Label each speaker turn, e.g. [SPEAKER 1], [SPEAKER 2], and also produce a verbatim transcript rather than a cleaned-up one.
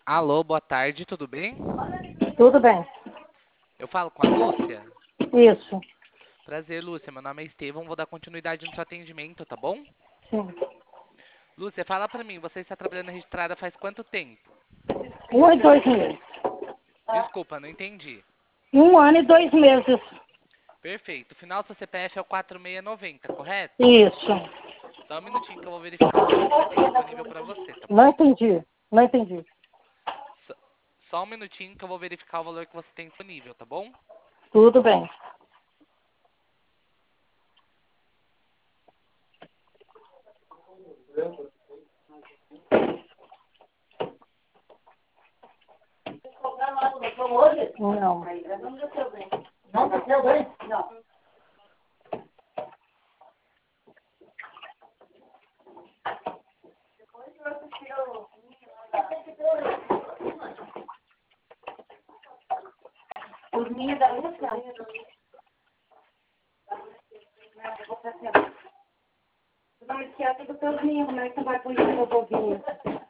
[SPEAKER 1] Alô, boa tarde, tudo bem?
[SPEAKER 2] Tudo bem.
[SPEAKER 1] Eu falo com a Lúcia?
[SPEAKER 2] Isso,
[SPEAKER 1] Prazer, Lúcia. Meu nome é Estevão, vou dar continuidade no seu atendimento, tá bom?
[SPEAKER 2] sim.
[SPEAKER 1] Lúcia, fala pra mim, você está trabalhando registrada faz quanto tempo?
[SPEAKER 2] Um ano e dois meses.
[SPEAKER 1] Desculpa, não entendi.
[SPEAKER 2] Um ano e dois meses.
[SPEAKER 1] Perfeito. O final do seu C P F é o quatro seis nove zero, correto?
[SPEAKER 2] Isso.
[SPEAKER 1] Só um minutinho que eu vou verificar o valor que eu tenho disponível pra você, tá
[SPEAKER 2] Não
[SPEAKER 1] bom?
[SPEAKER 2] entendi. Não entendi.
[SPEAKER 1] Só, só um minutinho que eu vou verificar o valor que você tem disponível, tá bom?
[SPEAKER 2] Tudo bem. Não. Não desceu bem? Não. Os meninos da Lúcia? Não me esquece dos seus meninos, né? Que você vai pôr no meu bobinho.